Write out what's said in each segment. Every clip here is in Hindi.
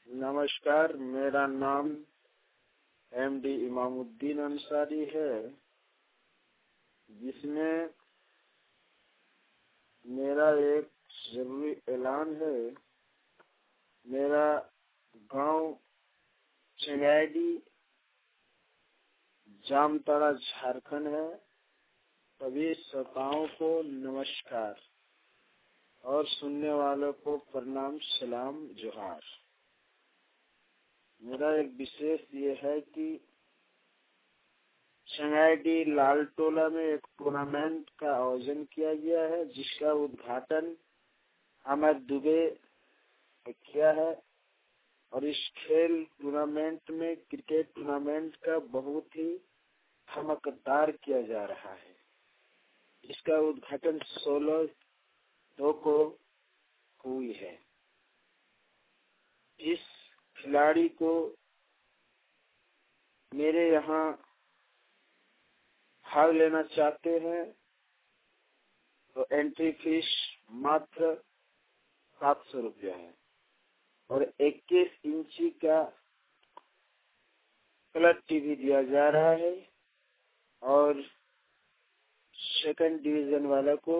नमस्कार, मेरा नाम एमडी इमामुद्दीन अंसारी है, जिसमें मेरा एक जरूरी ऐलान है। मेरा गांव चंगाईडी जामताड़ा झारखंड है। सभी श्रोताओं को नमस्कार और सुनने वालों को प्रणाम, सलाम, जोहार। मेरा एक विशेष ये है कि चंगाईडी लालटोला में एक टूर्नामेंट का आयोजन किया गया है, जिसका उद्घाटन अमित दुबे ने किया है। और इस खेल टूर्नामेंट में क्रिकेट टूर्नामेंट का बहुत ही धमाकेदार किया जा रहा है। इसका उद्घाटन 16/2 को हुई है। इस खिलाड़ी को मेरे यहाँ भाग लेना चाहते हैं तो एंट्री फीस मात्र 700 रुपया है और 21 इंची का कलर टीवी दिया जा रहा है और सेकंड डिवीजन वाला को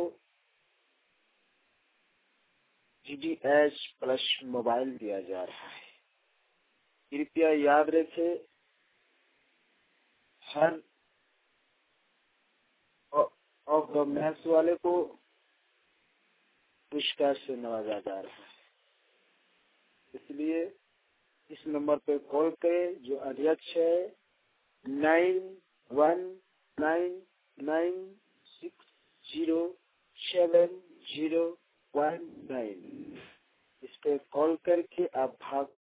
DTH+ मोबाइल दिया जा रहा है। कृपया याद रखें, हर ऑफ द मैच वाले को पुरस्कार से नवाजा जा रहा है। इसलिए इस नंबर पे कॉल करें, जो अध्यक्ष है 9199607019। इस पे कॉल करके आप भाग